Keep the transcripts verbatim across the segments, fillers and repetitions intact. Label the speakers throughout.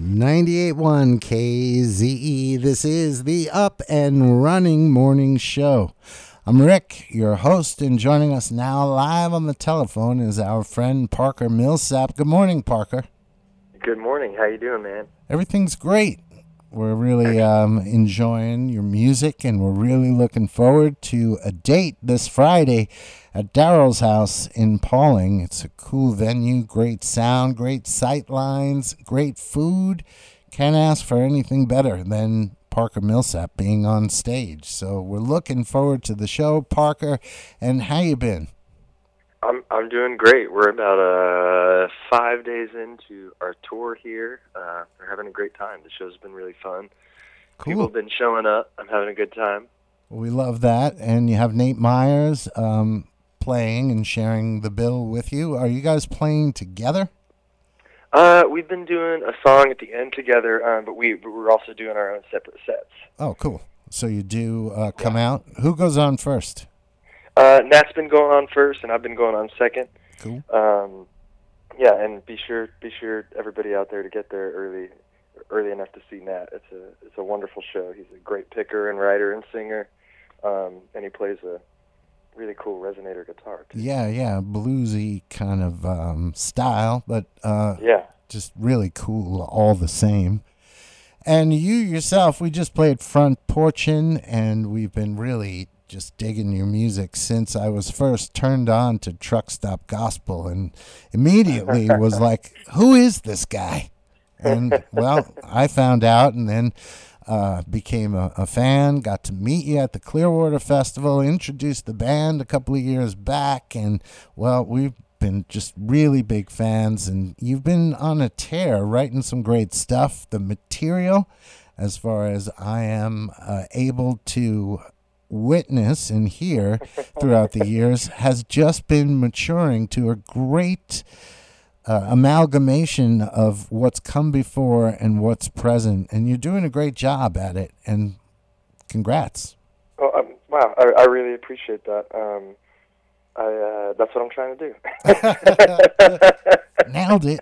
Speaker 1: ninety-eight point one K Z E. This is the Up and Running Morning Show. I'm Rick, your host, and joining us now live on the telephone is our friend Parker Millsap. Good morning, Parker.
Speaker 2: Good morning. How you doing, man?
Speaker 1: Everything's great. We're really um, enjoying your music, and we're really looking forward to a date this Friday at Daryl's house in Pauling. It's a cool venue, great sound, great sight lines, great food. Can't ask for anything better than Parker Millsap being on stage. So we're looking forward to the show, Parker. And how you been?
Speaker 2: I'm I'm doing great. We're about uh five days into our tour here. Uh, we're having a great time. The show's been really fun.
Speaker 1: Cool.
Speaker 2: People have been showing up. I'm having a good time.
Speaker 1: Well, we love that. And you have Nate Myers um, playing and sharing the bill with you. Are you guys playing together?
Speaker 2: Uh, we've been doing a song at the end together, um, but we we're also doing our own separate sets.
Speaker 1: Oh, cool. So you do uh, come yeah. out. Who goes on first?
Speaker 2: Uh, Nat's been going on first, and I've been going on second.
Speaker 1: Cool.
Speaker 2: Um, yeah, and be sure be sure everybody out there to get there early early enough to see Nat. It's a it's a wonderful show. He's a great picker and writer and singer, um, and he plays a really cool resonator guitar too.
Speaker 1: Yeah, yeah, bluesy kind of um, style, but uh,
Speaker 2: yeah,
Speaker 1: just really cool all the same. And you yourself, we just played Front Porchin', and we've been really just digging your music since I was first turned on to Truck Stop Gospel, and immediately was like, who is this guy? And, well, I found out, and then uh, became a, a fan, got to meet you at the Clearwater Festival, introduced the band a couple of years back, and, well, we've been just really big fans, and you've been on a tear writing some great stuff. The material, as far as I am uh, able to witness and hear throughout the years, has just been maturing to a great uh, amalgamation of what's come before and what's present, and you're doing a great job at it, and congrats.
Speaker 2: Oh, um, wow, I, I really appreciate that. Um, I uh, that's what I'm trying to
Speaker 1: do. Nailed it.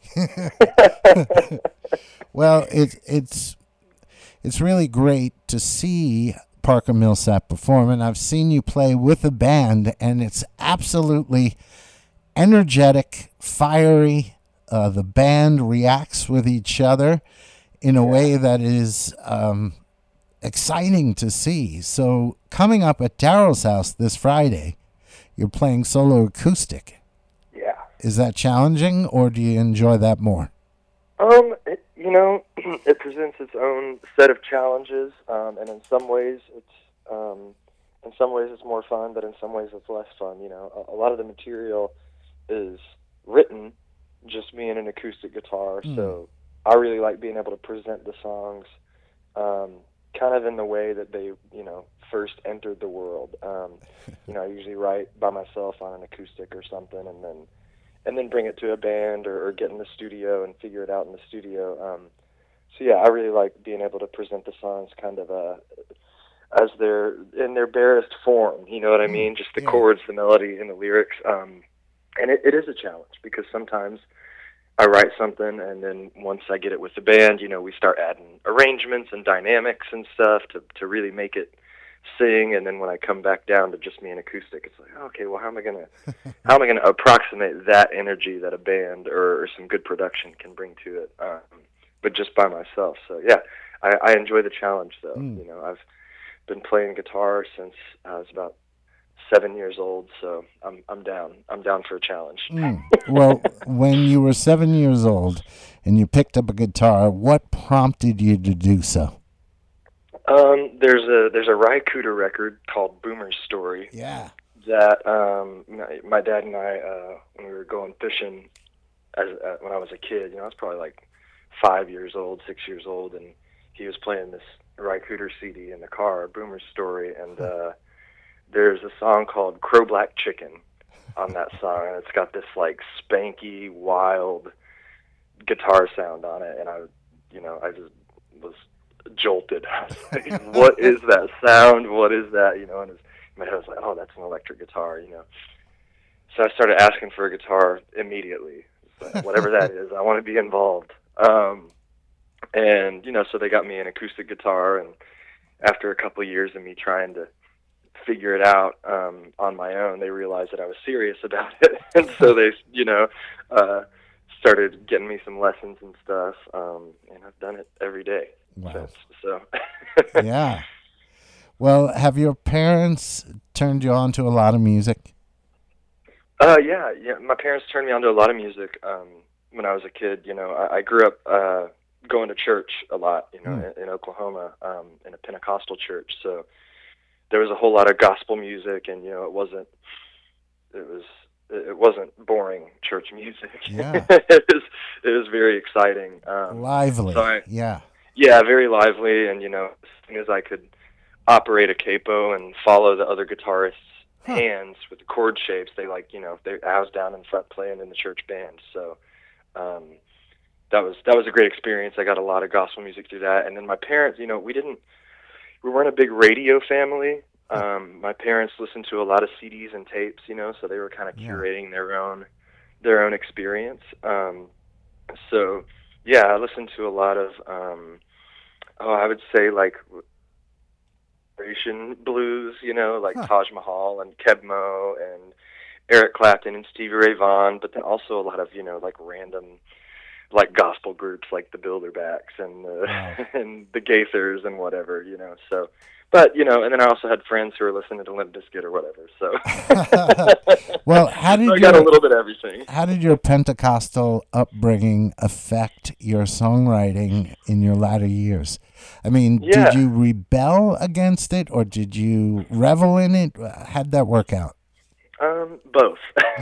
Speaker 1: Well, it's it's it's really great to see Parker Millsap perform, and I've seen you play with a band, and it's absolutely energetic, fiery. Uh, the band reacts with each other in a yeah. way that is um, exciting to see. So coming up at Daryl's house this Friday, you're playing solo acoustic.
Speaker 2: Yeah.
Speaker 1: Is that challenging, or do you enjoy that more?
Speaker 2: Um, it, you know, it presents its own set of challenges, um, and in some ways it's um, in some ways it's more fun, but in some ways it's less fun. You know, a, a lot of the material is written just me and an acoustic guitar, mm. so I really like being able to present the songs um, kind of in the way that they, you know, first entered the world. Um, you know, I usually write by myself on an acoustic or something, and then and then bring it to a band or, or get in the studio and figure it out in the studio. Um, so yeah, I really like being able to present the songs kind of uh, as they're in their barest form. You know what I mean? Just the yeah. chords, the melody, and the lyrics. Um, and it, it is a challenge because sometimes I write something, and then once I get it with the band, you know, we start adding arrangements and dynamics and stuff to to really make it sing. And then when I come back down to just me and acoustic, it's like, okay, well, how am I gonna how am I gonna approximate that energy that a band or, or some good production can bring to it, um, but just by myself. So yeah, I, I enjoy the challenge though. Mm. You know, I've been playing guitar since I was about seven years old, so I'm I'm down. I'm down for a challenge.
Speaker 1: Mm. Well, when you were seven years old and you picked up a guitar, what prompted you to do so?
Speaker 2: Um, there's a there's a Ry Cooder record called Boomer's Story.
Speaker 1: Yeah.
Speaker 2: That um, my, my dad and I, uh, when we were going fishing, as uh, when I was a kid, you know, I was probably like five years old, six years old, and he was playing this Ry Cooder C D in the car, Boomer's Story, and uh, there's a song called Crow Black Chicken on that song, and it's got this like spanky, wild guitar sound on it, and I, you know, I just was jolted. I was like, what is that sound? What is that? You know, and my head was like, oh, that's an electric guitar, you know. So I started asking for a guitar immediately. Like, whatever that is, I want to be involved. Um, And, you know, so they got me an acoustic guitar, and after a couple of years of me trying to figure it out um, on my own, they realized that I was serious about it. And so they, you know, uh, started getting me some lessons and stuff, um, and I've done it every day
Speaker 1: Wow.
Speaker 2: since. So,
Speaker 1: yeah. Well, have your parents turned you on to a lot of music?
Speaker 2: Uh, yeah, yeah. My parents turned me on to a lot of music um, when I was a kid. You know, I, I grew up uh, going to church a lot. You know,
Speaker 1: Mm.
Speaker 2: in, in Oklahoma, um, in a Pentecostal church. So there was a whole lot of gospel music, and you know, it wasn't. It was. It wasn't boring church music.
Speaker 1: Yeah.
Speaker 2: it was. It was very exciting. Um,
Speaker 1: Lively.
Speaker 2: so I,
Speaker 1: yeah.
Speaker 2: Yeah, very lively, and you know, as soon as I could operate a capo and follow the other guitarists'
Speaker 1: Huh.
Speaker 2: hands with the chord shapes, they like, you know, they I was down in front playing in the church band, so um, that was that was a great experience. I got a lot of gospel music through that, and then my parents, you know, we didn't, we weren't a big radio family. Um, my parents listened to a lot of C Ds and tapes, you know, so they were kind of
Speaker 1: Yeah.
Speaker 2: curating their own their own experience. Um, so yeah, I listened to a lot of. Um, Oh, I would say like Russian blues, you know, like
Speaker 1: Huh.
Speaker 2: Taj Mahal and Keb Mo and Eric Clapton and Stevie Ray Vaughan, but then also a lot of, you know, like random, like gospel groups like the Bilderbacks and the,
Speaker 1: Wow.
Speaker 2: and the Gaithers and whatever, you know, so, but, you know, and then I also had friends who were listening to Limp Bizkit or whatever, so.
Speaker 1: Well, how did
Speaker 2: so I
Speaker 1: your,
Speaker 2: got a little bit of everything.
Speaker 1: how did your Pentecostal upbringing affect your songwriting in your latter years? I mean,
Speaker 2: Yeah.
Speaker 1: did you rebel against it, or did you revel in it? How'd that work out?
Speaker 2: Um, both.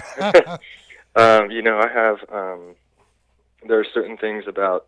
Speaker 2: um, you know, I have, um, there are certain things about,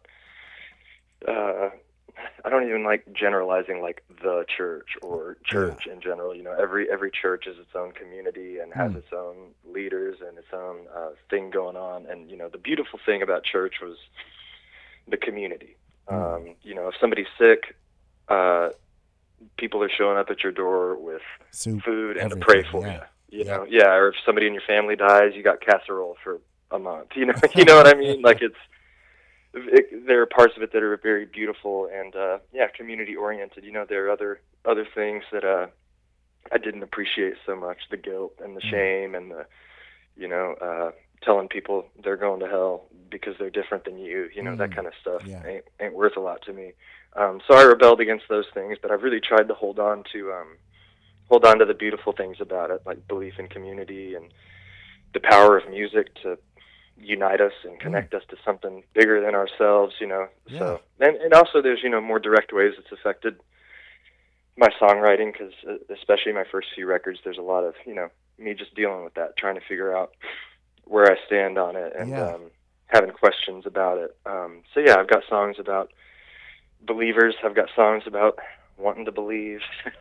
Speaker 2: uh, I don't even like generalizing like the church or church in general. You know, every every church is its own community and has
Speaker 1: Mm.
Speaker 2: its own leaders and its own uh, thing going on. And, you know, the beautiful thing about church was the community.
Speaker 1: Mm.
Speaker 2: Um, you know, if somebody's sick, uh, people are showing up at your door with
Speaker 1: Soup,
Speaker 2: food and to
Speaker 1: everything,
Speaker 2: pray for
Speaker 1: yeah.
Speaker 2: you. You
Speaker 1: Yeah.
Speaker 2: know, yeah. Or if somebody in your family dies, you got casserole for a month. You know, you know what I mean? Like it's it, there are parts of it that are very beautiful and uh, yeah, community oriented. You know, there are other other things that uh, I didn't appreciate so much: the guilt and the
Speaker 1: Mm.
Speaker 2: shame and the you know uh, telling people they're going to hell because they're different than you. You know,
Speaker 1: Mm.
Speaker 2: that kind of stuff
Speaker 1: Yeah.
Speaker 2: ain't ain't worth a lot to me. Um, so I rebelled against those things, but I've really tried to hold on to um, hold on to the beautiful things about it, like belief in community and the power of music to unite us and connect us to something bigger than ourselves, you know.
Speaker 1: Yeah.
Speaker 2: So and, and also there's, you know, more direct ways it's affected my songwriting because especially my first few records, there's a lot of, you know, me just dealing with that, trying to figure out where I stand on it and
Speaker 1: Yeah.
Speaker 2: um, having questions about it. Um, so yeah, I've got songs about believers. I've got songs about wanting to believe,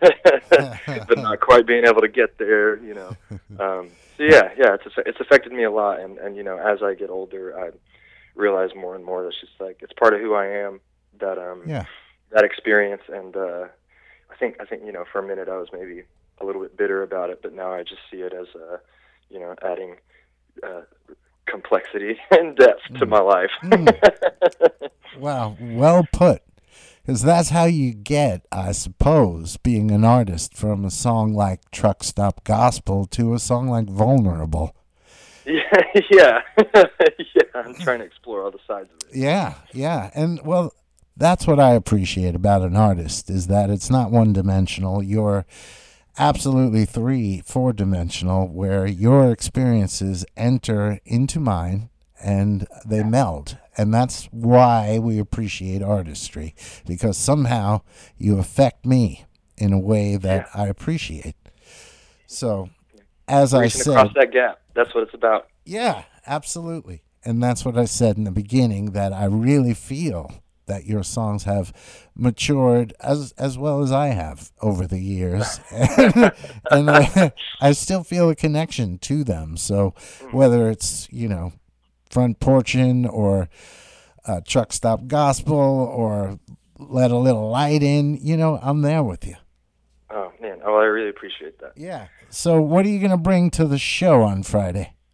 Speaker 2: but not quite being able to get there, you know. Um, so yeah, yeah, it's it's affected me a lot, and, and you know, as I get older, I realize more and more that it's just like it's part of who I am. That um,
Speaker 1: Yeah.
Speaker 2: that experience, and uh, I think I think you know, for a minute I was maybe a little bit bitter about it, but now I just see it as uh, you know, adding uh, complexity and depth to
Speaker 1: Mm.
Speaker 2: my life.
Speaker 1: Mm. Wow, well put. Because that's how you get, I suppose, being an artist from a song like Truck Stop Gospel to a song like Vulnerable.
Speaker 2: Yeah, yeah, yeah. I'm trying to explore all the sides of it.
Speaker 1: Yeah, yeah. And, well, that's what I appreciate about an artist, is that it's not one-dimensional. You're absolutely three, four-dimensional, where your experiences enter into mine and they meld. And that's why we appreciate artistry, because somehow you affect me in a way that I appreciate. So, as I
Speaker 2: Reaching
Speaker 1: said,
Speaker 2: across that gap. That's what it's about.
Speaker 1: yeah, absolutely. And that's what I said in the beginning, that I really feel that your songs have matured as as well as I have over the years. and and I, I still feel a connection to them. So whether it's, you know, Front Porchin' or uh, Truck Stop Gospel or Let a Little Light In, you know, I'm there with you.
Speaker 2: Oh, man. Oh, I really appreciate that.
Speaker 1: Yeah. So what are you going to bring to the show on Friday?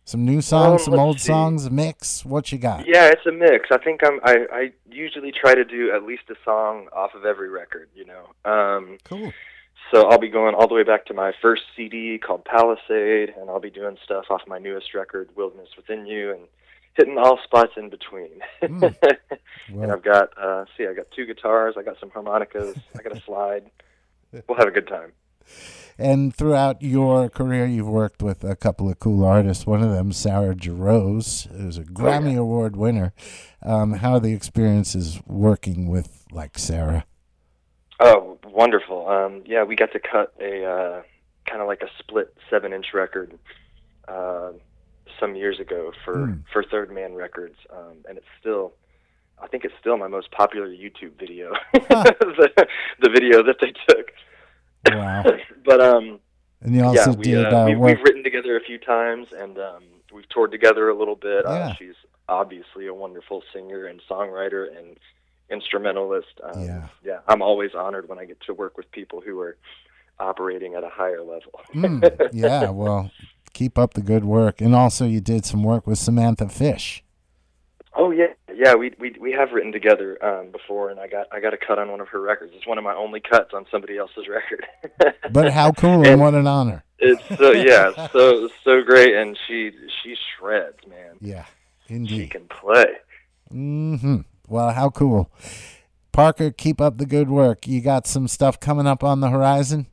Speaker 1: Some new songs,
Speaker 2: Um,
Speaker 1: some
Speaker 2: let's
Speaker 1: old
Speaker 2: see.
Speaker 1: songs, mix. What you got?
Speaker 2: Yeah, it's a mix. I think I'm. I, I usually try to do at least a song off of every record. You know. Um,
Speaker 1: Cool.
Speaker 2: so I'll be going all the way back to my first C D called Palisade, and I'll be doing stuff off my newest record, Wilderness Within You, and hitting all spots in between.
Speaker 1: Mm.
Speaker 2: And
Speaker 1: Well,
Speaker 2: I've got, uh, see, I got two guitars, I got some harmonicas, I got a slide. We'll have a good time.
Speaker 1: and throughout your career, you've worked with a couple of cool artists. One of them, Sarah Jarosz, who's a Grammy
Speaker 2: Oh, yeah.
Speaker 1: Award winner. Um, how are the experiences working with, like, Sarah?
Speaker 2: Oh, wonderful. Um, yeah, we got to cut a uh, kind of like a split seven-inch record uh, some years ago for,
Speaker 1: Mm.
Speaker 2: for Third Man Records, um, and it's still, I think it's still my most popular YouTube video, the, the video that they took.
Speaker 1: Wow.
Speaker 2: But um,
Speaker 1: And you also
Speaker 2: yeah, we,
Speaker 1: did
Speaker 2: uh,
Speaker 1: uh,
Speaker 2: we,
Speaker 1: work.
Speaker 2: we've written together a few times, and um, we've toured together a little bit.
Speaker 1: Yeah.
Speaker 2: Uh, she's obviously a wonderful singer and songwriter and instrumentalist. Um,
Speaker 1: Yeah.
Speaker 2: yeah, I'm always honored when I get to work with people who are operating at a higher level.
Speaker 1: Mm, yeah, well, keep up the good work. And also, you did some work with Samantha Fish.
Speaker 2: Oh yeah, yeah. We we we have written together um, before, and I got I got a cut on one of her records. It's one of my only cuts on somebody else's record.
Speaker 1: But how cool and,
Speaker 2: And-
Speaker 1: what an honor.
Speaker 2: It's so yeah, so so great, and she she shreds, man.
Speaker 1: Yeah,
Speaker 2: She
Speaker 1: indeed.
Speaker 2: can play.
Speaker 1: Mm-hmm. Well, how cool. Parker, keep up the good work. You got some stuff coming up on the horizon?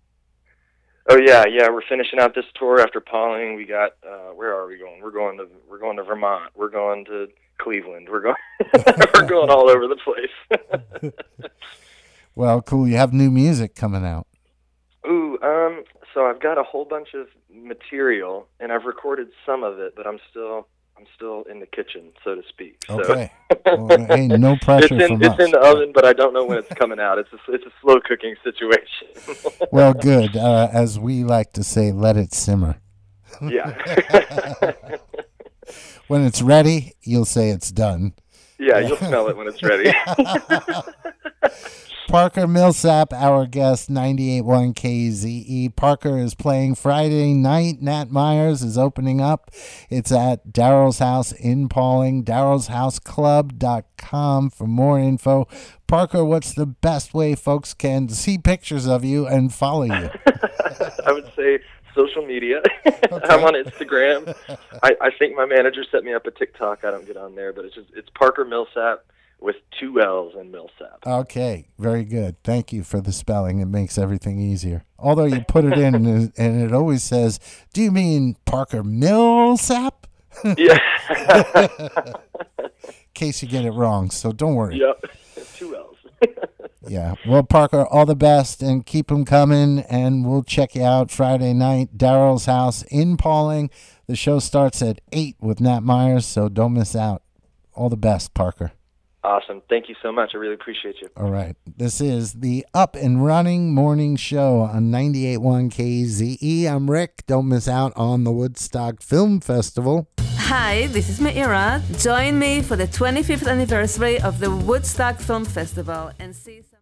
Speaker 2: Oh yeah, yeah. We're finishing out this tour after Pauling. We got uh, where are we going? We're going to we're going to Vermont. We're going to Cleveland. We're going we're going all over the place.
Speaker 1: Well, cool. You have new music coming out.
Speaker 2: Ooh, um. So I've got a whole bunch of material, and I've recorded some of it, but I'm still I'm still in the kitchen, so to speak. So.
Speaker 1: Okay. Well, hey, no pressure
Speaker 2: it's in
Speaker 1: from
Speaker 2: it's
Speaker 1: us.
Speaker 2: in the oven, but I don't know when it's coming out. It's a, it's a slow cooking situation.
Speaker 1: Well, good. Uh, as we like to say, let it simmer.
Speaker 2: Yeah.
Speaker 1: When it's ready, you'll say it's done.
Speaker 2: Yeah, you'll smell it when it's ready.
Speaker 1: Parker Millsap, our guest, ninety-eight point one K Z E. Parker is playing Friday night. Nat Myers is opening up. It's at Daryl's House in Pauling, daryl's house club dot com for more info. Parker, what's the best way folks can see pictures of you and follow you?
Speaker 2: I would say social media. I'm on Instagram. I, I think my manager set me up a TikTok. I don't get on there, but it's just it's Parker Millsap with two L's in Millsap.
Speaker 1: Okay, very good. Thank you for the spelling. It makes everything easier. Although you put it in and and it always says, do you mean Parker Millsap?
Speaker 2: Yeah.
Speaker 1: In case you get it wrong, so don't worry.
Speaker 2: Yep. Two L's.
Speaker 1: Yeah. Well, Parker, all the best and keep them coming. And we'll check you out Friday night, Daryl's House in Pauling. The show starts at eight with Nat Myers, so don't miss out. All the best, Parker.
Speaker 2: Awesome. Thank you so much. I really appreciate you.
Speaker 1: All right. This is the Up and Running Morning Show on ninety-eight point one K Z E. I'm Rick. Don't miss out on the Woodstock Film Festival.
Speaker 3: Hi, this is Meira. Join me for the twenty-fifth anniversary of the Woodstock Film Festival and see some